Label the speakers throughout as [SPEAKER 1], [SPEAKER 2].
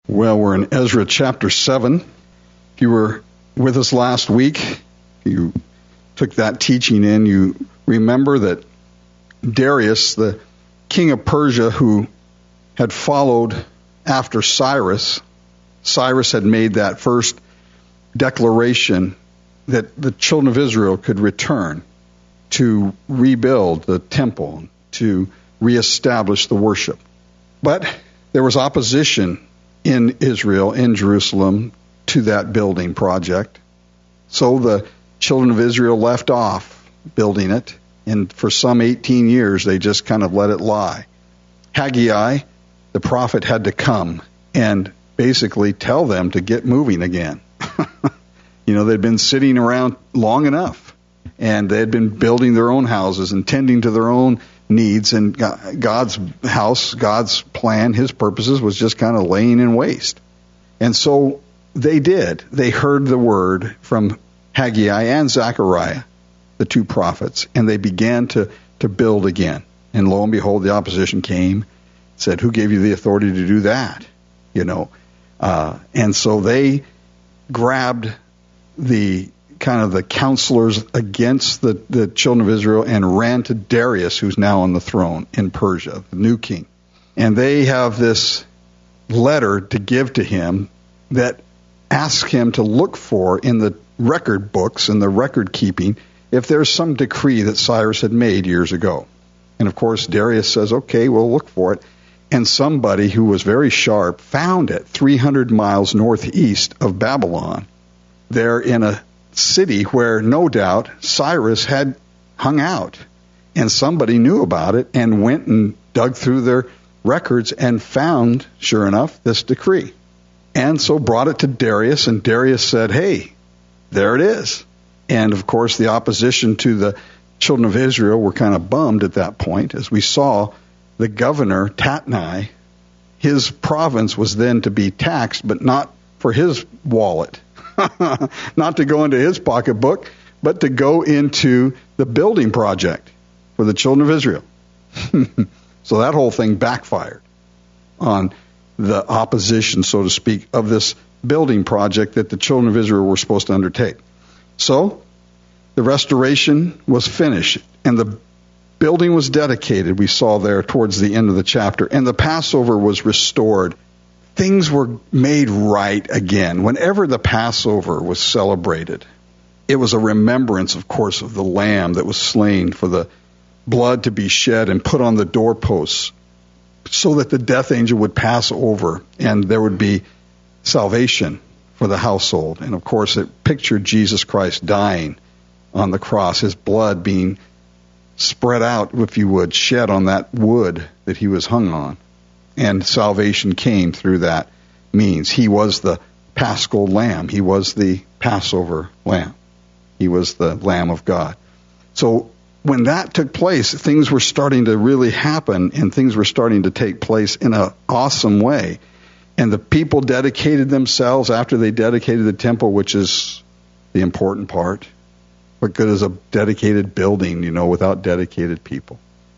[SPEAKER 1] Well, we're in Ezra chapter 7. If you were with us last week, you took that teaching in, you remember that Darius, the king of Persia, who had followed after Cyrus had made that first declaration that the children of Israel could return to rebuild the temple, to reestablish the worship. But there was opposition in Israel, in Jerusalem, to that building project. So the children of Israel left off building it, and for some 18 years they just kind of let it lie. Haggai, the prophet, had to come and basically tell them to get moving again. They'd been sitting around long enough, and they had been building their own houses and tending to their own needs, and God's house, God's plan, His purposes was just kind of laying in waste. And so they did. They heard the word from Haggai and Zechariah, the two prophets, and they began to build again. And lo and behold, the opposition came, said, "Who gave you the authority to do that?" And so they grabbed the counselors against the children of Israel and ran to Darius, who's now on the throne in Persia, the new king. And they have this letter to give to him that asks him to look for in the record books and the record keeping if there's some decree that Cyrus had made years ago. And of course, Darius says, okay, we'll look for it. And somebody who was very sharp found it 300 miles northeast of Babylon, there in a city where no doubt Cyrus had hung out. And somebody knew about it and went and dug through their records and found, sure enough, this decree. And so brought it to Darius, and Darius said, hey, there it is. And of course, the opposition to the children of Israel were kind of bummed at that point, as we saw the governor, Tatnai, his province was then to be taxed, but not for his wallet, not to go into his pocketbook, but to go into the building project for the children of Israel. So that whole thing backfired on the opposition, so to speak, of this building project that the children of Israel were supposed to undertake. So the restoration was finished, and the building was dedicated, we saw there towards the end of the chapter, and the Passover was restored. Things were made right again. Whenever the Passover was celebrated, it was a remembrance, of course, of the lamb that was slain for the blood to be shed and put on the doorposts so that the death angel would pass over and there would be salvation for the household. And of course, it pictured Jesus Christ dying on the cross, his blood being spread out, if you would, shed on that wood that he was hung on. And salvation came through that means. He was the Paschal Lamb. He was the Passover Lamb. He was the Lamb of God. So when that took place, things were starting to really happen, and things were starting to take place in an awesome way. And the people dedicated themselves after they dedicated the temple, which is the important part. What good is a dedicated building, without dedicated people?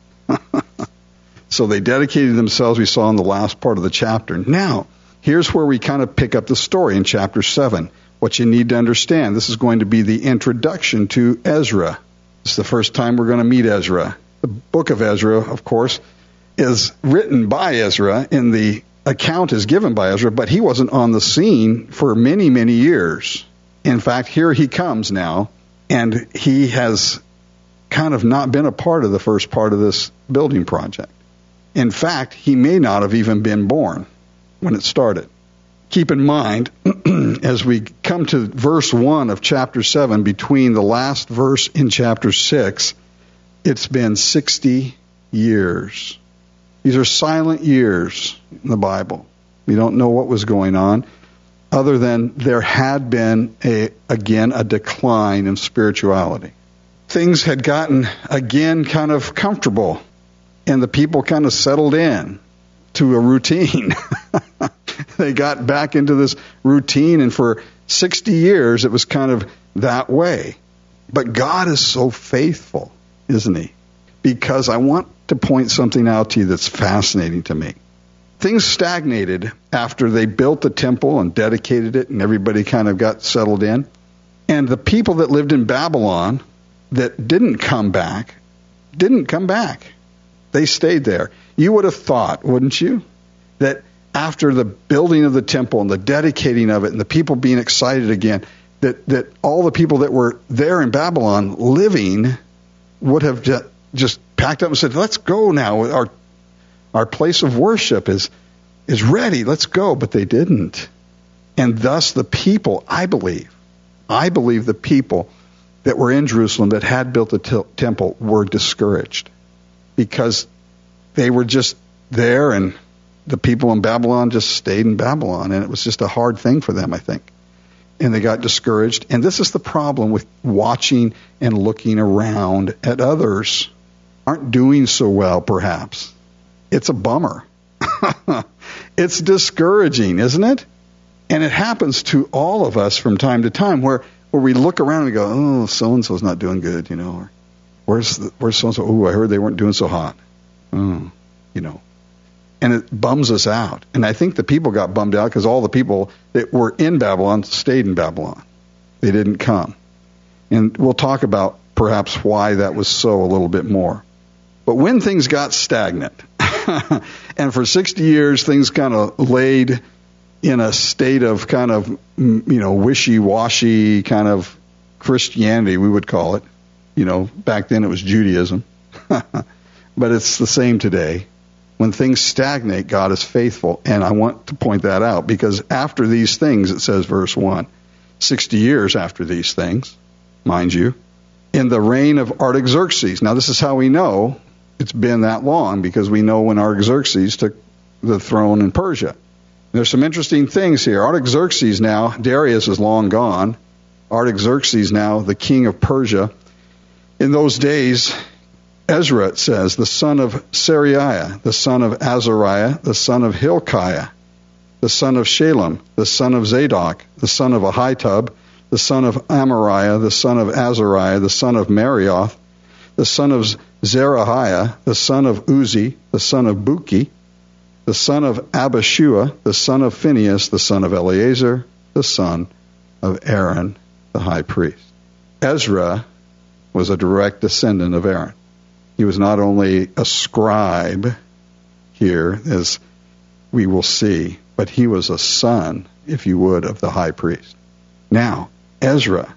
[SPEAKER 1] So they dedicated themselves, we saw in the last part of the chapter. Now, here's where we kind of pick up the story in chapter 7. What you need to understand, this is going to be the introduction to Ezra. It's the first time we're going to meet Ezra. The book of Ezra, of course, is written by Ezra, and the account is given by Ezra, but he wasn't on the scene for many, many years. In fact, here he comes now, and he has kind of not been a part of the first part of this building project. In fact, he may not have even been born when it started. Keep in mind, as we come to verse 1 of chapter 7, between the last verse in chapter 6, it's been 60 years. These are silent years in the Bible. We don't know what was going on, other than there had been, again, a decline in spirituality. Things had gotten, again, kind of comfortable, and the people kind of settled in to a routine. They got back into this routine, and for 60 years it was kind of that way. But God is so faithful, isn't he? Because I want to point something out to you that's fascinating to me. things stagnated after they built the temple and dedicated it, and everybody kind of got settled in. And the people that lived in Babylon that didn't come back. They stayed there. You would have thought, wouldn't you, that after the building of the temple and the dedicating of it and the people being excited again, that all the people that were there in Babylon living would have just packed up and said, let's go now. Our place of worship is ready. Let's go. But they didn't. And thus the people, I believe the people that were in Jerusalem that had built the temple were discouraged because they were just there and the people in Babylon just stayed in Babylon. And it was just a hard thing for them, I think. And they got discouraged. And this is the problem with watching and looking around at others aren't doing so well, perhaps. It's a bummer. It's discouraging, isn't it? And it happens to all of us from time to time where we look around and we go, oh, so-and-so's not doing good, or where's so-and-so? Oh, I heard they weren't doing so hot. And it bums us out. And I think the people got bummed out because all the people that were in Babylon stayed in Babylon. They didn't come. And we'll talk about perhaps why that was so a little bit more. But when things got stagnant, and for 60 years things kind of laid in a state of kind of, wishy-washy kind of Christianity, we would call it. Back then it was Judaism. But it's the same today. When things stagnate, God is faithful. And I want to point that out because after these things, it says, verse 1, 60 years after these things, mind you, in the reign of Artaxerxes. Now, this is how we know it's been that long because we know when Artaxerxes took the throne in Persia. There's some interesting things here. Artaxerxes now, Darius is long gone. Artaxerxes now, the king of Persia. In those days, Ezra, it says, the son of Seraiah, the son of Azariah, the son of Hilkiah, the son of Shalem, the son of Zadok, the son of Ahitub, the son of Amariah, the son of Azariah, the son of Marioth, the son of Zerahiah, the son of Uzi, the son of Buki, the son of Abishua, the son of Phinehas, the son of Eleazar, the son of Aaron, the high priest. Ezra was a direct descendant of Aaron. He was not only a scribe here, as we will see, but he was a son, if you would, of the high priest. Now, Ezra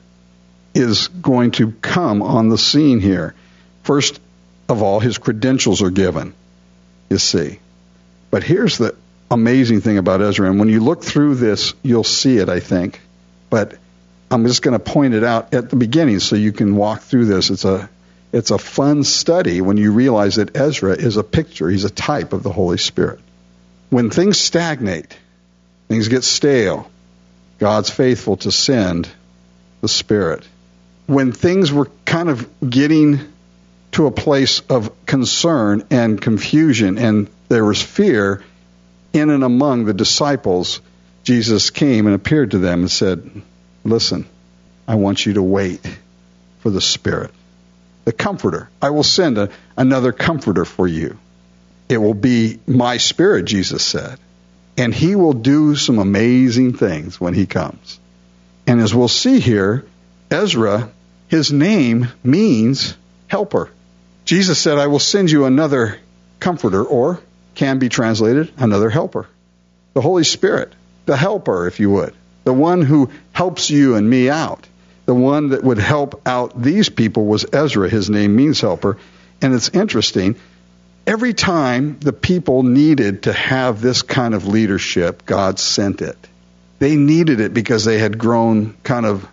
[SPEAKER 1] is going to come on the scene here. First of all, his credentials are given, you see. But here's the amazing thing about Ezra, and when you look through this, you'll see it, I think. But I'm just going to point it out at the beginning so you can walk through this. It's a fun study when you realize that Ezra is a picture. He's a type of the Holy Spirit. When things stagnate, things get stale, God's faithful to send the Spirit. When things were kind of getting to a place of concern and confusion and there was fear in and among the disciples, Jesus came and appeared to them and said, listen, I want you to wait for the Spirit. The Comforter. I will send another Comforter for you. It will be my Spirit, Jesus said. And he will do some amazing things when he comes. And as we'll see here, Ezra, his name means helper. Jesus said, I will send you another Comforter, or can be translated, another helper. The Holy Spirit, the helper, if you would. The one who helps you and me out. The one that would help out these people was Ezra. His name means helper. And it's interesting. Every time the people needed to have this kind of leadership, God sent it. They needed it because they had grown kind of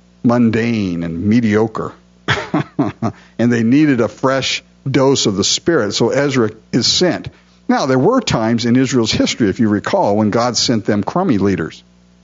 [SPEAKER 1] mundane and mediocre. And they needed a fresh dose of the Spirit. So Ezra is sent. Now, there were times in Israel's history, if you recall, when God sent them crummy leaders.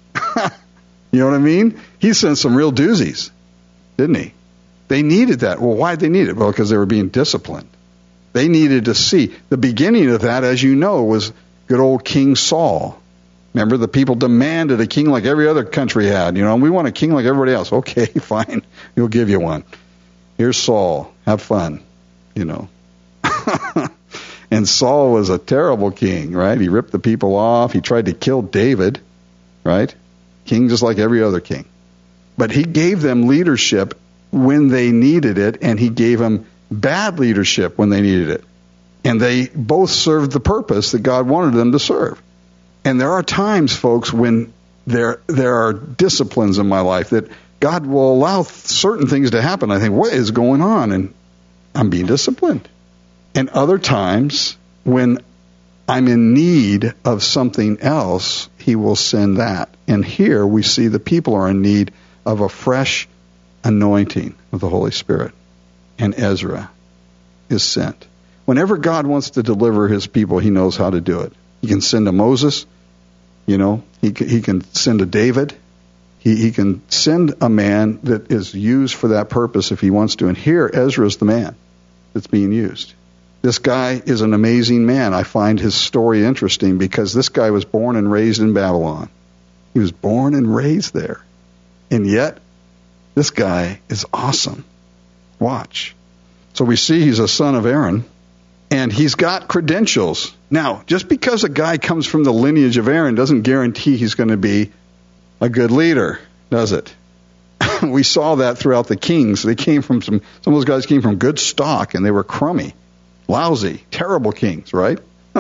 [SPEAKER 1] You know what I mean? He sent some real doozies, didn't he? They needed that. Well, why did they need it? Well, because they were being disciplined. They needed to see. The beginning of that, as you know, was good old King Saul. Remember, the people demanded a king like every other country had. And we want a king like everybody else. Okay, fine. We'll give you one. Here's Saul. Have fun. And And Saul was a terrible king, right? He ripped the people off. He tried to kill David, right? King just like every other king. But he gave them leadership when they needed it, and he gave them bad leadership when they needed it. And they both served the purpose that God wanted them to serve. And there are times, folks, when there are disciplines in my life that God will allow certain things to happen. I think, what is going on? And I'm being disciplined. And other times, when I'm in need of something else, he will send that. And here we see the people are in need of a fresh anointing of the Holy Spirit. And Ezra is sent. Whenever God wants to deliver his people, he knows how to do it. He can send a Moses. He can send a David. He can send a man that is used for that purpose if he wants to. And here, Ezra is the man that's being used. This guy is an amazing man. I find his story interesting because this guy was born and raised in Babylon. He was born and raised there. And yet, this guy is awesome. Watch. So we see he's a son of Aaron, and he's got credentials. Now, just because a guy comes from the lineage of Aaron doesn't guarantee he's going to be a good leader, does it? We saw that throughout the kings. They came from some of those guys came from good stock, and they were crummy, lousy, terrible kings, right?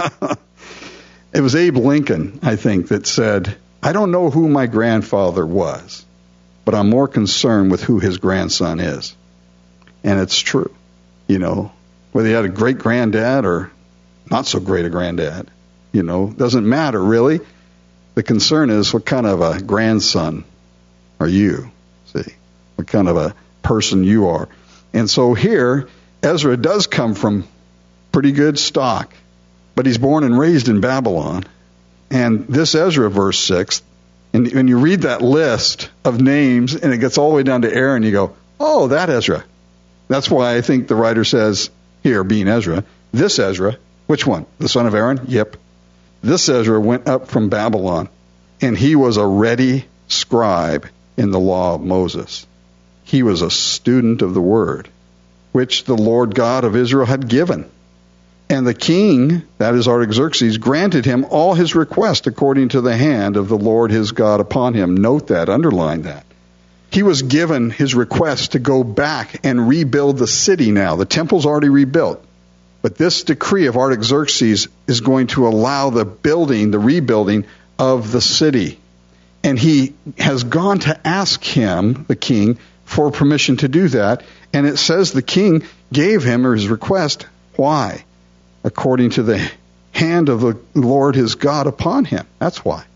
[SPEAKER 1] It was Abe Lincoln, I think, that said, I don't know who my grandfather was, but I'm more concerned with who his grandson is. And it's true. Whether he had a great granddad or not so great a granddad, doesn't matter really. The concern is, what kind of a grandson are you? See, what kind of a person you are. And so here, Ezra does come from pretty good stock, but he's born and raised in Babylon. And this Ezra, verse 6, and when you read that list of names and it gets all the way down to Aaron, you go, oh, that Ezra. That's why I think the writer says here, being Ezra, this Ezra, which one? The son of Aaron? Yep. This Ezra went up from Babylon, and he was a ready scribe in the law of Moses. He was a student of the word, which the Lord God of Israel had given. And the king, that is Artaxerxes, granted him all his requests according to the hand of the Lord his God upon him. Note that, underline that. He was given his request to go back and rebuild the city now. The temple's already rebuilt. But this decree of Artaxerxes is going to allow the rebuilding of the city. And he has gone to ask him, the king, for permission to do that. And it says the king gave him his request. Why? According to the hand of the Lord his God upon him. That's why.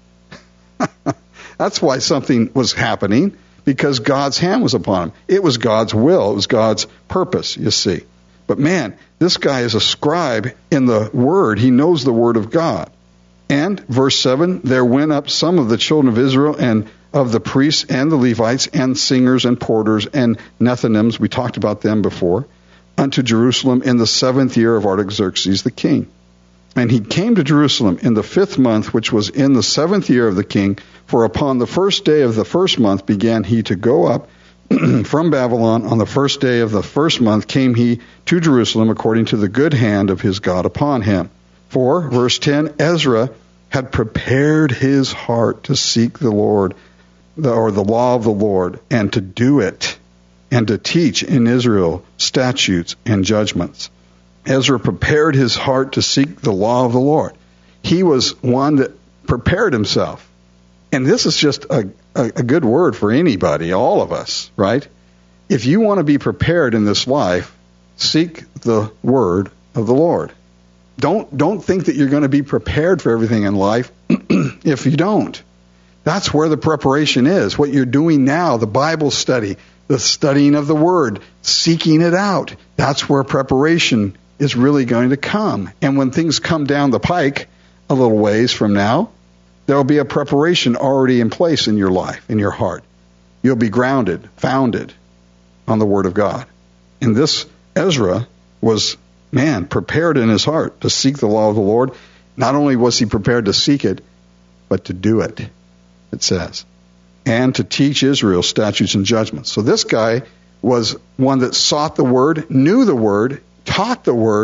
[SPEAKER 1] That's why something was happening, because God's hand was upon him. It was God's will. It was God's purpose, you see. But man, this guy is a scribe in the word. He knows the word of God. And, verse 7, there went up some of the children of Israel and of the priests and the Levites and singers and porters and Nethinims, we talked about them before, unto Jerusalem in the 7th year of Artaxerxes the king. And he came to Jerusalem in the 5th month, which was in the 7th year of the king, for upon the first day of the 1st month began he to go up from Babylon. On the first day of the 1st month came he to Jerusalem according to the good hand of his God upon him. For, verse 10, Ezra had prepared his heart to seek the Lord, or the law of the Lord, and to do it, and to teach in Israel statutes and judgments. Ezra prepared his heart to seek the law of the Lord. He was one that prepared himself. And this is just a good word for anybody, all of us, right? If you want to be prepared in this life, seek the word of the Lord. Don't think that you're going to be prepared for everything in life if you don't. That's where the preparation is. What you're doing now, the Bible study, the studying of the word, seeking it out. That's where preparation is really going to come. And when things come down the pike a little ways from now, there will be a preparation already in place in your life, in your heart. You'll be grounded, founded on the Word of God. And this Ezra was, prepared in his heart to seek the law of the Lord. Not only was he prepared to seek it, but to do it, it says. And to teach Israel statutes and judgments. So this guy was one that sought the Word, knew the Word, taught the Word,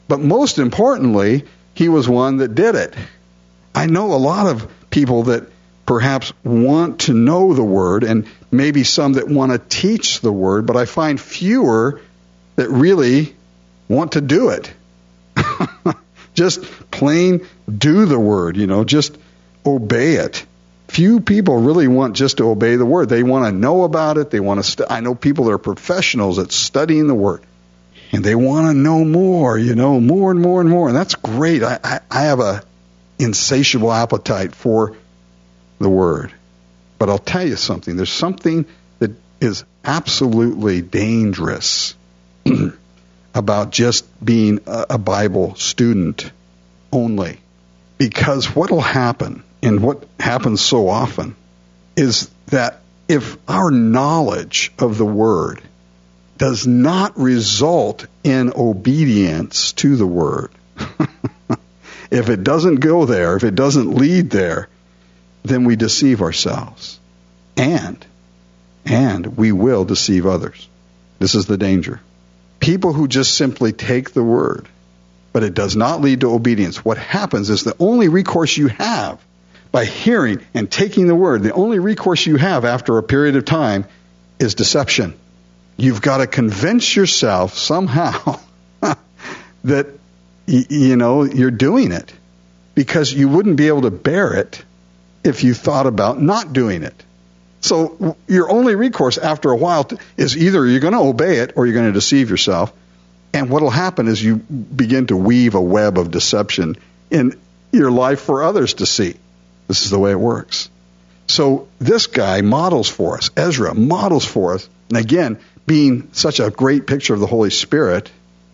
[SPEAKER 1] But most importantly, he was one that did it. I know a lot of people that perhaps want to know the Word, and maybe some that want to teach the Word, but I find fewer that really want to do it. Just plain do the Word, just obey it. Few people really want just to obey the Word. They want to know about it. They want to. I know people that are professionals at studying the Word, and they want to know more, more and more and more. And that's great. I have a insatiable appetite for the Word. But I'll tell you something. There's something that is absolutely dangerous about just being a Bible student only. Because what will happen, and what happens so often, is that if our knowledge of the Word does not result in obedience to the Word, if it doesn't go there, if it doesn't lead there, then we deceive ourselves. And we will deceive others. This is the danger. People who just simply take the Word, but it does not lead to obedience. What happens is the only recourse you have by hearing and taking the Word, the only recourse you have after a period of time is deception. You've got to convince yourself somehow that, you're doing it, because you wouldn't be able to bear it if you thought about not doing it. So your only recourse after a while is either you're going to obey it or you're going to deceive yourself. And what will happen is you begin to weave a web of deception in your life for others to see. This is the way it works. So this guy models for us, Ezra models for us. And again, being such a great picture of the Holy Spirit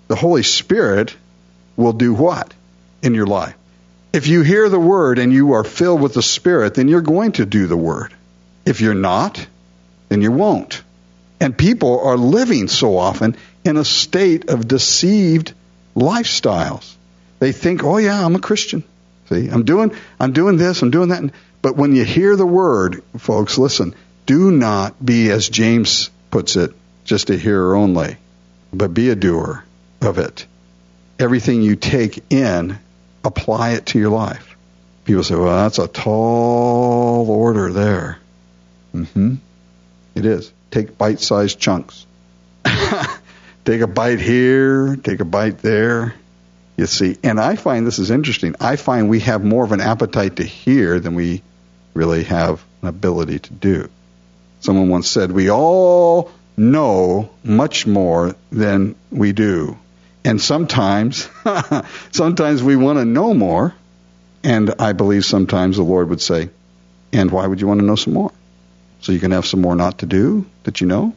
[SPEAKER 1] will do what in your life? If you hear the Word and you are filled with the Spirit, then you're going to do the Word. If you're not, then you won't. And people are living so often in a state of deceived lifestyles. They think, oh yeah, I'm a Christian. See, I'm doing this, I'm doing that. But when you hear the Word, folks, listen, do not be, as James puts it, just a hearer only, but be a doer of it. Everything you take in, apply it to your life. People say, well, that's a tall order there. It is. Take bite-sized chunks. Take a bite here, take a bite there. You see, and I find this is interesting. I find we have more of an appetite to hear than we really have an ability to do. Someone once said, we all know much more than we do. And sometimes we want to know more. And I believe sometimes the Lord would say, and why would you want to know some more? So you can have some more not to do that you know?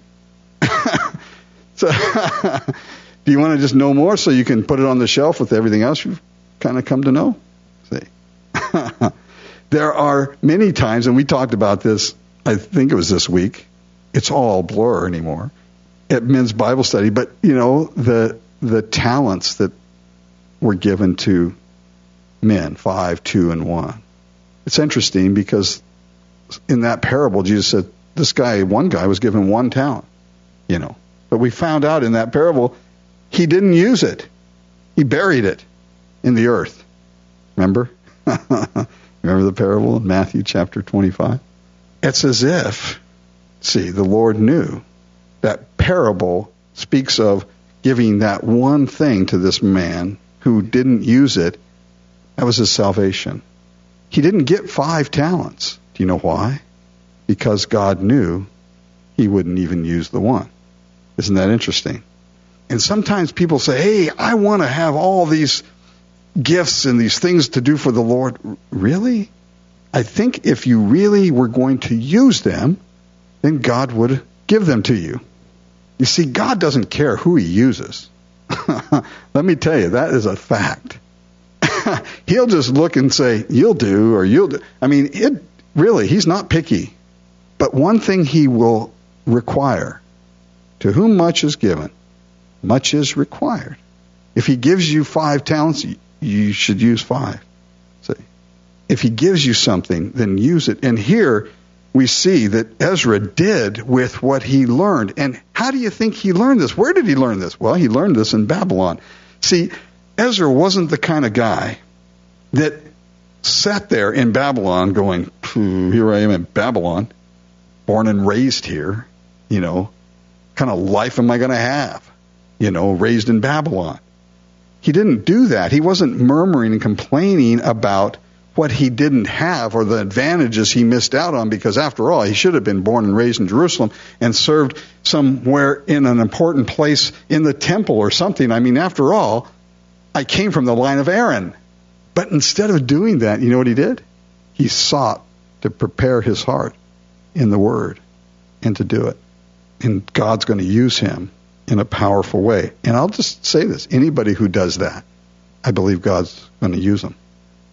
[SPEAKER 1] So do you want to just know more so you can put it on the shelf with everything else you've kind of come to know? See? There are many times, and we talked about this, I think it was this week. It's all blur anymore at men's Bible study. But, the talents that were given to men, 5, 2, and 1. It's interesting because in that parable, Jesus said, one guy was given 1 talent, But we found out in that parable, he didn't use it. He buried it in the earth. Remember? Remember the parable in Matthew chapter 25? It's as if, the Lord knew that parable speaks of giving that one thing to this man who didn't use it. That was his salvation. He didn't get 5 talents. Do you know why? Because God knew he wouldn't even use the 1. Isn't that interesting? And sometimes people say, hey, I want to have all these gifts and these things to do for the Lord. Really? I think if you really were going to use them, then God would give them to you. You see, God doesn't care who he uses. Let me tell you, that is a fact. He'll just look and say, you'll do, or you'll do. I mean, he's not picky. But one thing he will require, to whom much is given, much is required. If he gives you 5 talents, you should use 5. See? If he gives you something, then use it. And here we see that Ezra did with what he learned. And how do you think he learned this? Where did he learn this? Well, he learned this in Babylon. See, Ezra wasn't the kind of guy that sat there in Babylon going, here I am in Babylon, born and raised here, kind of life am I going to have, raised in Babylon. He didn't do that. He wasn't murmuring and complaining about what he didn't have or the advantages he missed out on, because after all, he should have been born and raised in Jerusalem and served somewhere in an important place in the temple or something. I mean, after all, I came from the line of Aaron. But instead of doing that, you know what he did? He sought to prepare his heart in the Word and to do it. And God's going to use him in a powerful way. And I'll just say this. Anybody who does that, I believe God's going to use them.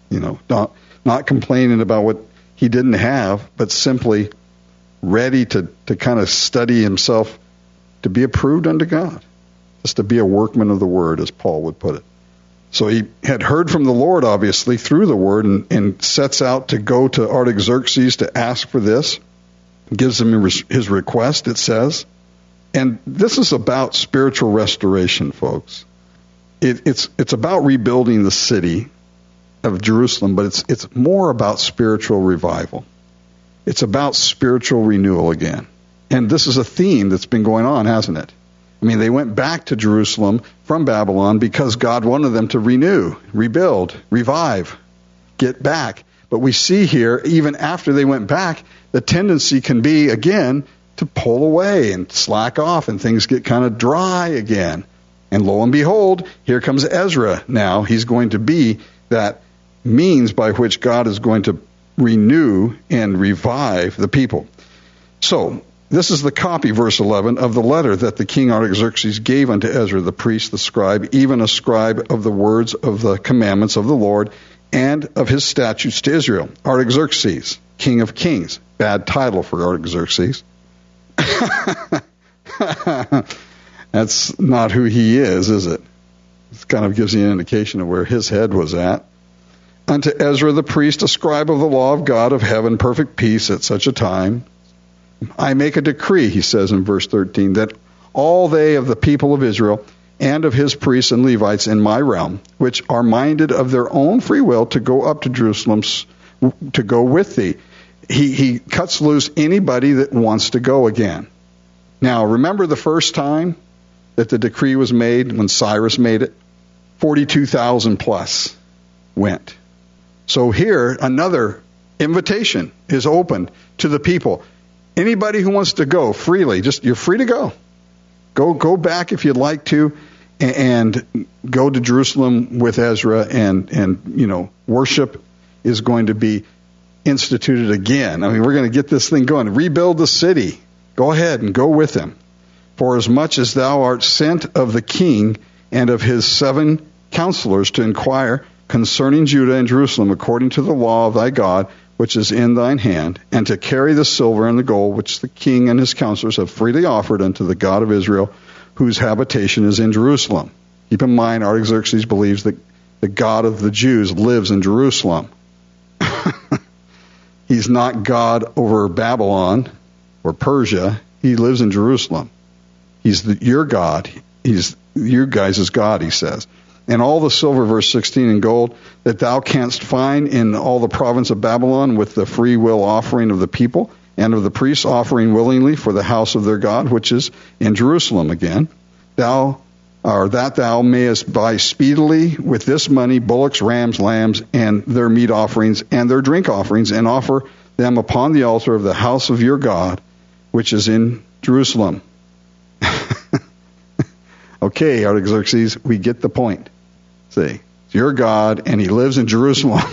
[SPEAKER 1] Not complaining about what he didn't have, but simply ready to kind of study himself to be approved unto God. Just to be a workman of the Word, as Paul would put it. So he had heard from the Lord, obviously, through the Word, and sets out to go to Artaxerxes to ask for this. Gives him his request, it says. And this is about spiritual restoration, folks. It's about rebuilding the city of Jerusalem, but it's more about spiritual revival. It's about spiritual renewal again. And this is a theme that's been going on, hasn't it? I mean, they went back to Jerusalem from Babylon because God wanted them to renew, rebuild, revive, get back. But we see here, even after they went back, the tendency can be, again, to pull away and slack off, and things get kind of dry again. And lo and behold, here comes Ezra now. He's going to be that means by which God is going to renew and revive the people. So, this is the copy, verse 11, of the letter that the king Artaxerxes gave unto Ezra the priest, the scribe, even a scribe of the words of the commandments of the Lord and of his statutes to Israel. Artaxerxes, king of kings. Bad title for Artaxerxes. That's not who he is it? It kind of gives you an indication of where his head was at. Unto Ezra the priest, a scribe of the law of God of heaven, perfect peace at such a time. I make a decree, he says in verse 13, that all they of the people of Israel and of his priests and Levites in my realm, which are minded of their own free will to go up to Jerusalem to go with thee. He cuts loose anybody that wants to go again. Now, remember the first time that the decree was made, when Cyrus made it? 42,000 plus went. So here, another invitation is opened to the people. Anybody who wants to go freely, you're free to go. Go back if you'd like to, and go to Jerusalem with Ezra, and worship is going to be instituted again. I mean, we're going to get this thing going. Rebuild the city. Go ahead and go with him. For as much as thou art sent of the king and of his 7 counselors to inquire concerning Judah and Jerusalem according to the law of thy God, which is in thine hand, and to carry the silver and the gold which the king and his counselors have freely offered unto the God of Israel, whose habitation is in Jerusalem. Keep in mind, Artaxerxes believes that the God of the Jews lives in Jerusalem. He's not God over Babylon or Persia. He lives in Jerusalem. He's your God. He's your guys' God, he says. And all the silver, verse 16, and gold that thou canst find in all the province of Babylon, with the free will offering of the people and of the priests offering willingly for the house of their God, which is in Jerusalem again, that thou mayest buy speedily with this money bullocks, rams, lambs, and their meat offerings and their drink offerings, and offer them upon the altar of the house of your God, which is in Jerusalem. Okay, Artaxerxes, we get the point. See, it's your God, and he lives in Jerusalem.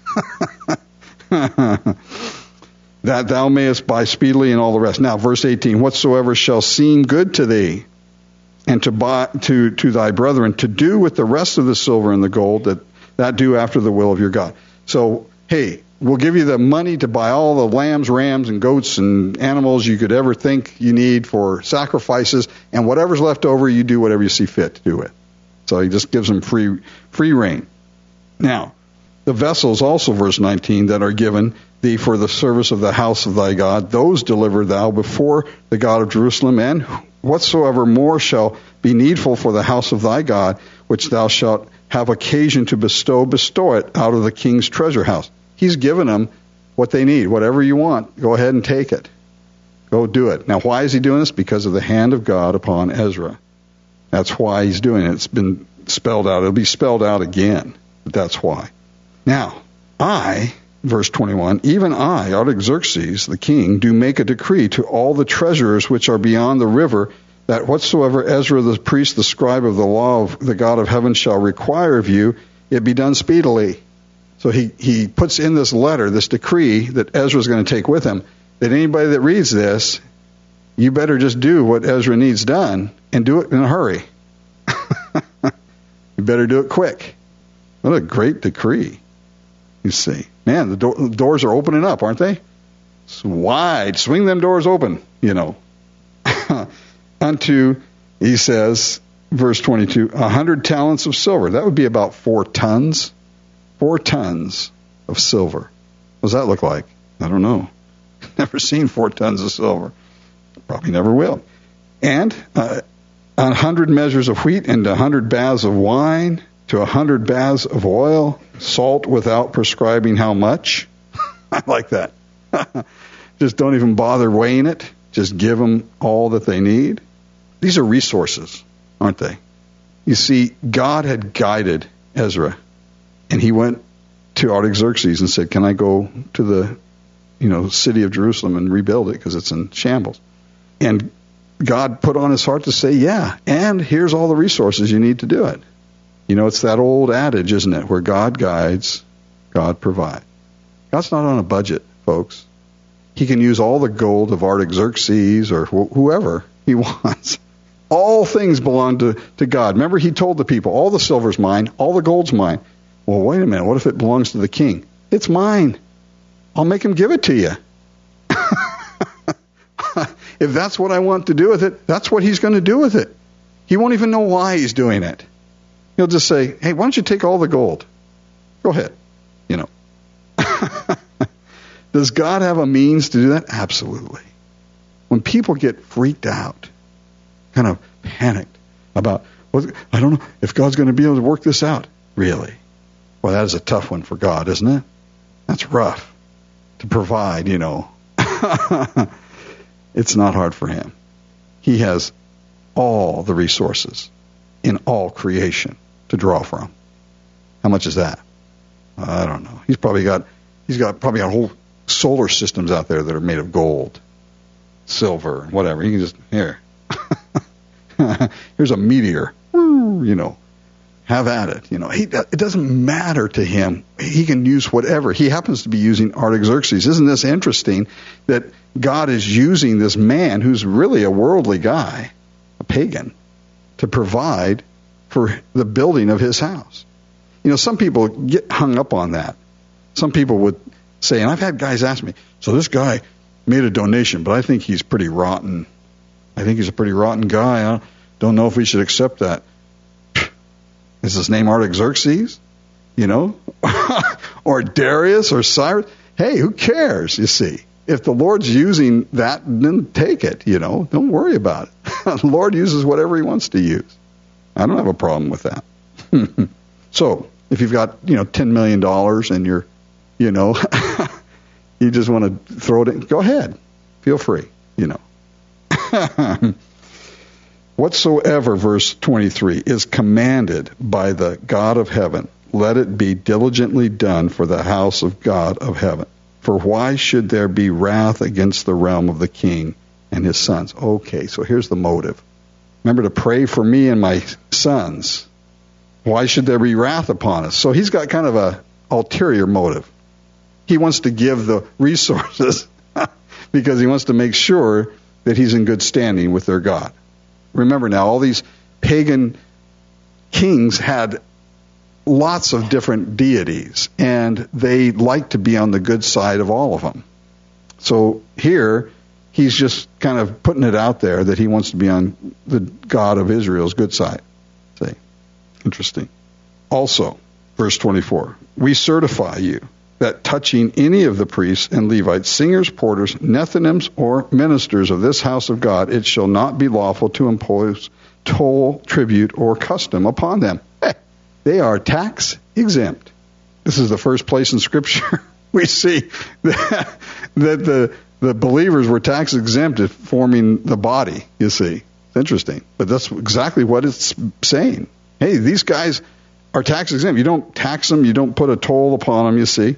[SPEAKER 1] That thou mayest buy speedily, and all the rest. Now, verse 18, whatsoever shall seem good to thee, and to buy to thy brethren, to do with the rest of the silver and the gold, that do after the will of your God. So, hey, we'll give you the money to buy all the lambs, rams, and goats and animals you could ever think you need for sacrifices, and whatever's left over, you do whatever you see fit to do it. So he just gives them free reign. Now, the vessels also, verse 19, that are given thee for the service of the house of thy God, those deliver thou before the God of Jerusalem, and whatsoever more shall be needful for the house of thy God, which thou shalt have occasion to bestow it out of the king's treasure house. He's given them what they need. Whatever you want, go ahead and take it. Go do it. Now, why is he doing this? Because of the hand of God upon Ezra. That's why he's doing it. It's been spelled out. It'll be spelled out again. But that's why. Now, verse 21, even I, Artaxerxes, the king, do make a decree to all the treasurers which are beyond the river, that whatsoever Ezra the priest, the scribe of the law of the God of heaven, shall require of you, it be done speedily. So he puts in this letter, this decree that Ezra's going to take with him, that anybody that reads this, you better just do what Ezra needs done and do it in a hurry. You better do it quick. What a great decree. You see. Man, the doors are opening up, aren't they? It's wide. Swing them doors open, Unto, he says, verse 22, 100 talents of silver. That would be about 4 tons. 4 tons of silver. What does that look like? I don't know. Never seen 4 tons of silver. Probably never will. And 100 measures of wheat, and 100 baths of wine, to 100 baths of oil, salt without prescribing how much. I like that. Just don't even bother weighing it. Just give them all that they need. These are resources, aren't they? You see, God had guided Ezra, and he went to Artaxerxes and said, can I go to the city of Jerusalem and rebuild it because it's in shambles? And God put on his heart to say, yeah, and here's all the resources you need to do it. It's that old adage, isn't it, where God guides, God provides. God's not on a budget, folks. He can use all the gold of Artaxerxes or whoever he wants. All things belong to God. Remember, he told the people, all the silver's mine, all the gold's mine. Well, wait a minute, what if it belongs to the king? It's mine. I'll make him give it to you. If that's what I want to do with it, that's what he's going to do with it. He won't even know why he's doing it. He'll just say, hey, why don't you take all the gold? Go ahead. Does God have a means to do that? Absolutely. When people get freaked out, kind of panicked about, I don't know if God's going to be able to work this out. Really? Well, that is a tough one for God, isn't it? That's rough to provide, It's not hard for him. He has all the resources in all creation to draw from. How much is that? I don't know. He's probably got whole solar systems out there that are made of gold, silver, whatever. He can just, here's a meteor, have at it. It doesn't matter to him. He can use whatever. He happens to be using Artaxerxes. Isn't this interesting that God is using this man who's really a worldly guy, a pagan, to provide for the building of his house? Some people get hung up on that. Some people would say, and I've had guys ask me, so this guy made a donation, but I think he's pretty rotten. I think he's a pretty rotten guy. I don't know if we should accept that. Is his name Artaxerxes? Or Darius or Cyrus? Hey, who cares, you see? If the Lord's using that, then take it, Don't worry about it. The Lord uses whatever he wants to use. I don't have a problem with that. So, if you've got, $10 million and you're, you just want to throw it in, go ahead. Feel free, Whatsoever, verse 23, is commanded by the God of heaven, let it be diligently done for the house of God of heaven. For why should there be wrath against the realm of the king and his sons? Okay, so here's the motive. Remember to pray for me and my sons. Why should there be wrath upon us? So he's got kind of a ulterior motive. He wants to give the resources because he wants to make sure that he's in good standing with their God. Remember now, all these pagan kings had lots of different deities, and they liked to be on the good side of all of them. So here, he's just kind of putting it out there that he wants to be on the God of Israel's good side. See? Interesting. Also, verse 24, we certify you that touching any of the priests and Levites, singers, porters, Nethinims, or ministers of this house of God, it shall not be lawful to impose toll, tribute, or custom upon them. Hey, They are tax exempt. This is the first place in Scripture we see that the believers were tax exempt at forming the body, you see. It's interesting. But that's exactly what it's saying. Hey, these guys are tax exempt. You don't tax them. You don't put a toll upon them, you see.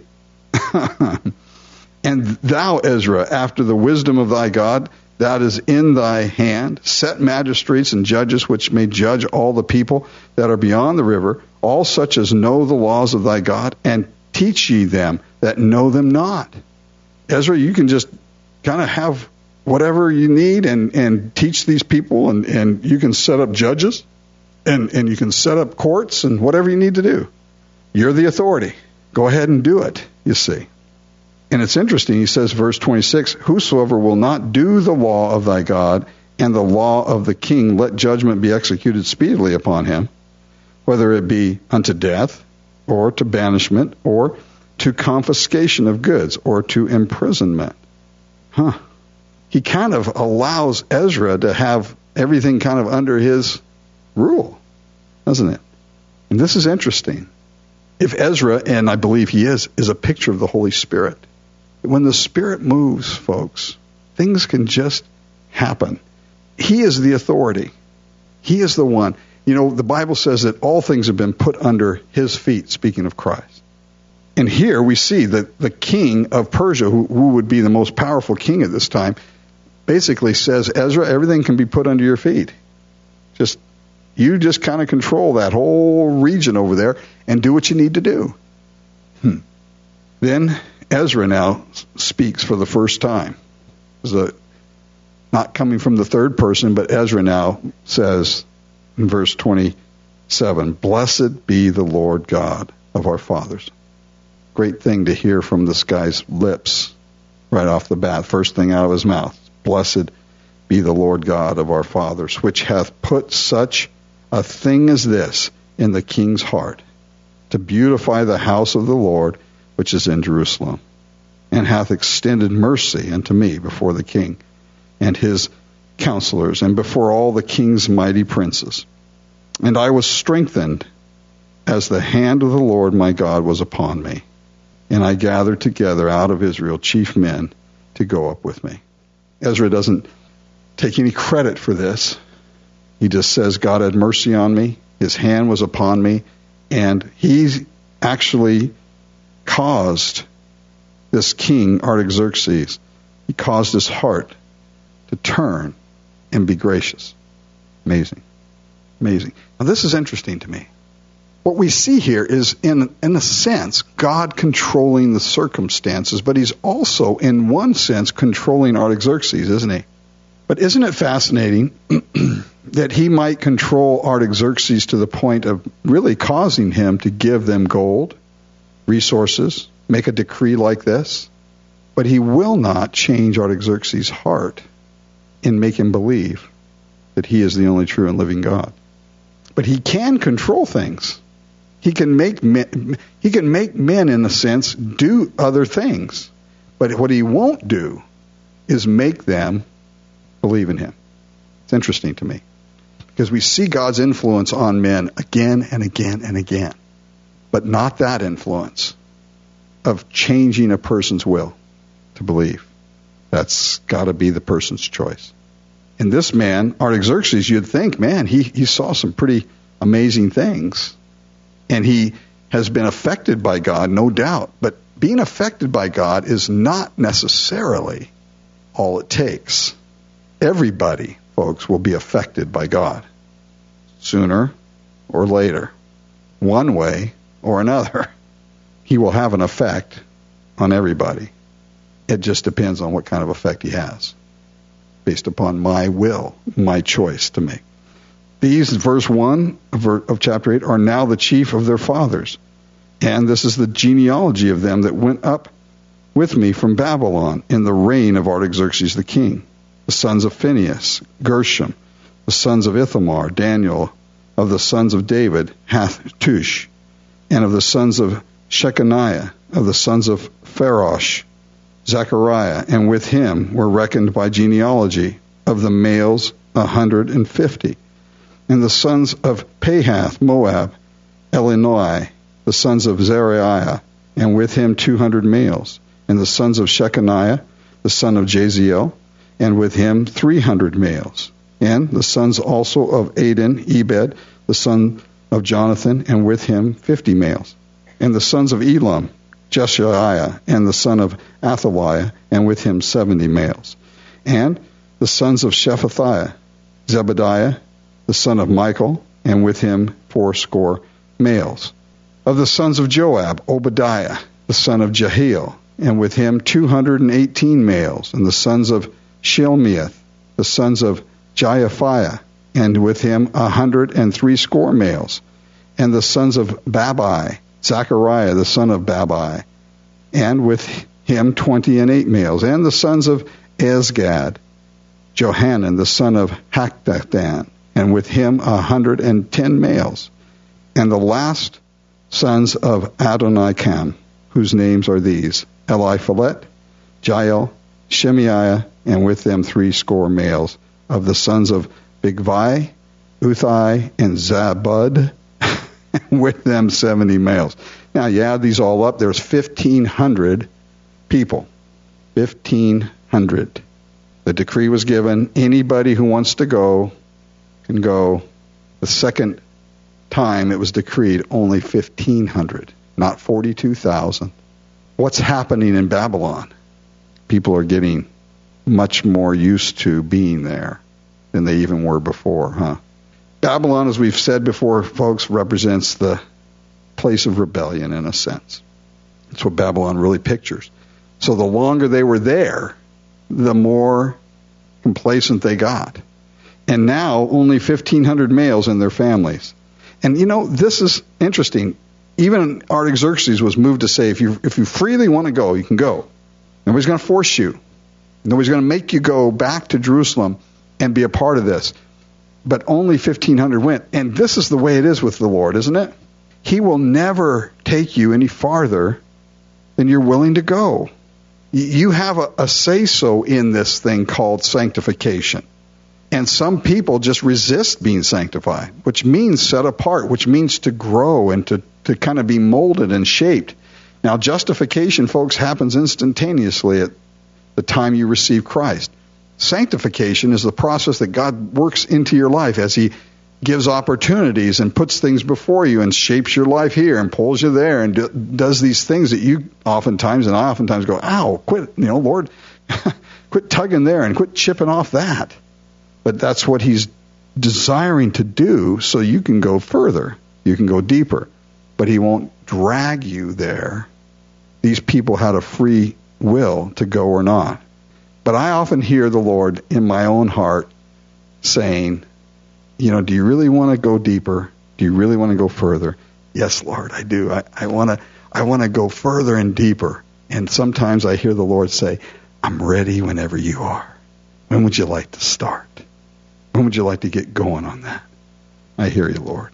[SPEAKER 1] And thou, Ezra, after the wisdom of thy God, that is in thy hand, set magistrates and judges which may judge all the people that are beyond the river, all such as know the laws of thy God, and teach ye them that know them not. Ezra, you can just kind of have whatever you need and teach these people, and you can set up judges, and you can set up courts and whatever you need to do. You're the authority. Go ahead and do it, you see. And it's interesting, he says, verse 26, whosoever will not do the law of thy God and the law of the king, let judgment be executed speedily upon him, whether it be unto death, or to banishment, or to confiscation of goods, or to imprisonment. He kind of allows Ezra to have everything kind of under his rule, doesn't it? And this is interesting. If Ezra, and I believe he is a picture of the Holy Spirit. When the Spirit moves, folks, things can just happen. He is the authority. He is the one. You know, the Bible says that all things have been put under his feet, speaking of Christ. And here we see that the king of Persia, who would be the most powerful king at this time, basically says, Ezra, everything can be put under your feet. You just kind of control that whole region over there and do what you need to do. Then Ezra now speaks for the first time. Not coming from the third person, but Ezra now says in verse 27, Blessed be the Lord God of our fathers. Great thing to hear from this guy's lips right off the bat. First thing out of his mouth. Blessed be the Lord God of our fathers, which hath put such a thing as this in the king's heart, to beautify the house of the Lord which is in Jerusalem, and hath extended mercy unto me before the king and his counselors, and before all the king's mighty princes. And I was strengthened as the hand of the Lord my God was upon me, and I gathered together out of Israel chief men to go up with me. Ezra doesn't take any credit for this. He just says, God had mercy on me, his hand was upon me, and he actually caused this king, Artaxerxes, he caused his heart to turn and be gracious. Amazing. Amazing. Now this is interesting to me. What we see here is, in a sense, God controlling the circumstances, but he's also, in one sense, controlling Artaxerxes, isn't he? But isn't it fascinating that he might control Artaxerxes to the point of really causing him to give them gold, resources, make a decree like this? But he will not change Artaxerxes' heart and make him believe that he is the only true and living God. But he can control things. He can make men, in a sense, do other things. But what he won't do is make them believe in him. It's interesting to me, because we see God's influence on men again and again and again, but not that influence of changing a person's will to believe. That's got to be the person's choice. In this man, Artaxerxes, you'd think, man, he saw some pretty amazing things, and he has been affected by God, no doubt. But being affected by God is not necessarily all it takes. Everybody, folks, will be affected by God sooner or later, one way or another. He will have an effect on everybody. It just depends on what kind of effect he has, based upon my will, my choice to make. These, verse 1 of chapter 8, are now the chief of their fathers. And this is the genealogy of them that went up with me from Babylon in the reign of Artaxerxes the king. The sons of Phinehas, Gershom. The sons of Ithamar, Daniel. Of the sons of David, Hattush. And of the sons of Shechaniah, of the sons of Pharosh, Zechariah. And with him were reckoned by genealogy of the males 150. And the sons of Pahath, Moab, Elionai, the sons of Zariah, and with him 200 males. And the sons of Shechaniah, the son of Jaziel, and with him 300 males. And the sons also of Adin, Ebed, the son of Jonathan, and with him 50 males. And the sons of Elam, Jeshaiah, and the son of Athaliah, and with him 70 males. And the sons of Shephatiah, Zebadiah, the son of Michael, and with him 80 males. Of the sons of Joab, Obadiah, the son of Jehiel, and with him 218 males. And the sons of Shelmieth, the sons of Jaaphiah, and with him 180 males. And the sons of Babai, Zechariah, the son of Babai, and with him 28 males. And the sons of Azgad, Johanan, the son of Hakdathan, and with him 110 males. And the last sons of Adonikam, whose names are these: Eliphalet, Jael, Shemaiah, and with them 80 males. Of the sons of Bigvai, Uthai, and Zabud, with them 70 males. Now you add these all up, there's 1,500 people. 1,500. The decree was given. Anybody who wants to go can go. The second time it was decreed, only 1,500, not 42,000. What's happening in Babylon? People are getting much more used to being there than they even were before, huh? Babylon, as we've said before, folks, represents the place of rebellion in a sense. That's what Babylon really pictures. So the longer they were there, the more complacent they got. And now only 1,500 males and their families. And you know, this is interesting. Even Artaxerxes was moved to say, if you freely want to go, you can go. Nobody's going to force you. Nobody's going to make you go back to Jerusalem and be a part of this. But only 1,500 went. And this is the way it is with the Lord, isn't it? He will never take you any farther than you're willing to go. You have a say-so in this thing called sanctification. And some people just resist being sanctified, which means set apart, which means to grow and to kind of be molded and shaped. Now, justification, folks, happens instantaneously at the time you receive Christ. Sanctification is the process that God works into your life as He gives opportunities and puts things before you and shapes your life here and pulls you there and does these things that you oftentimes, and I oftentimes go, ow, quit, Lord, quit tugging there and quit chipping off that. But that's what He's desiring to do so you can go further. You can go deeper. But He won't drag you there. These people had a free will to go or not. But I often hear the Lord in my own heart saying, do you really want to go deeper? Do you really want to go further? Yes, Lord, I do. I want to go further and deeper. And sometimes I hear the Lord say, I'm ready whenever you are. When would you like to start? When would you like to get going on that? I hear you, Lord.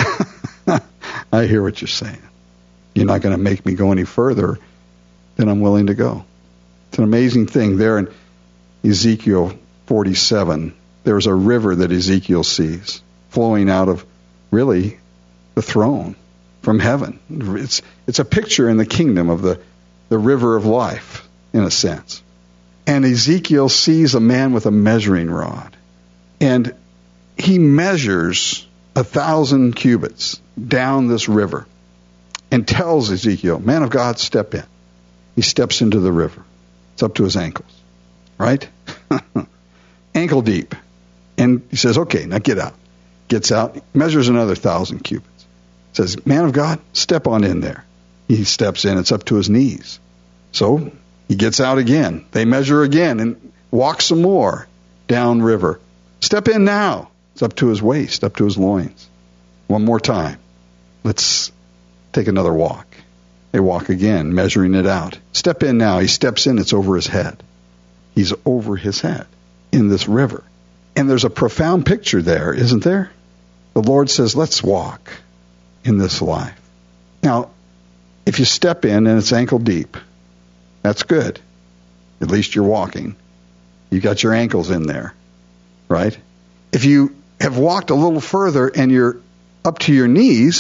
[SPEAKER 1] I hear what you're saying. You're not going to make me go any further than I'm willing to go. It's an amazing thing. There in Ezekiel 47, there's a river that Ezekiel sees flowing out of, really, the throne from heaven. It's a picture in the kingdom of the river of life, in a sense. And Ezekiel sees a man with a measuring rod. And he measures 1,000 cubits down this river and tells Ezekiel, man of God, step in. He steps into the river. It's up to his ankles, right? Ankle deep. And he says, okay, now get out. Gets out, measures another 1,000 cubits. Says, man of God, step on in there. He steps in. It's up to his knees. So he gets out again. They measure again and walk some more down river. Step in now. It's up to his waist, up to his loins. One more time. Let's take another walk. They walk again, measuring it out. Step in now. He steps in. It's over his head. He's over his head in this river. And there's a profound picture there, isn't there? The Lord says, let's walk in this life. Now, if you step in and it's ankle deep, that's good. At least you're walking. You got your ankles in there, right? If you have walked a little further and you're up to your knees,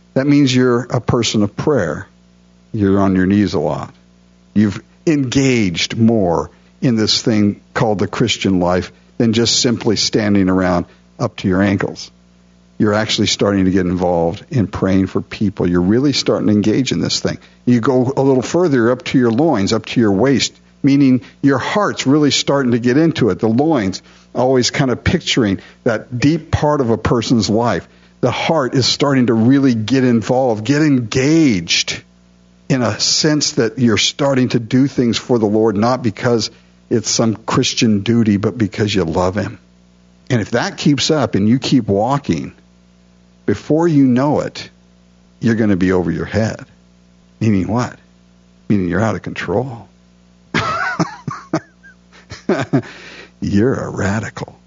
[SPEAKER 1] That means you're a person of prayer. You're on your knees a lot. You've engaged more in this thing called the Christian life than just simply standing around up to your ankles. You're actually starting to get involved in praying for people. You're really starting to engage in this thing. You go a little further up to your loins, up to your waist, meaning your heart's really starting to get into it. The loins, always kind of picturing that deep part of a person's life. The heart is starting to really get involved, get engaged in a sense that you're starting to do things for the Lord, not because it's some Christian duty, but because you love Him. And if that keeps up and you keep walking, before you know it, you're going to be over your head. Meaning what? Meaning you're out of control. You're a radical.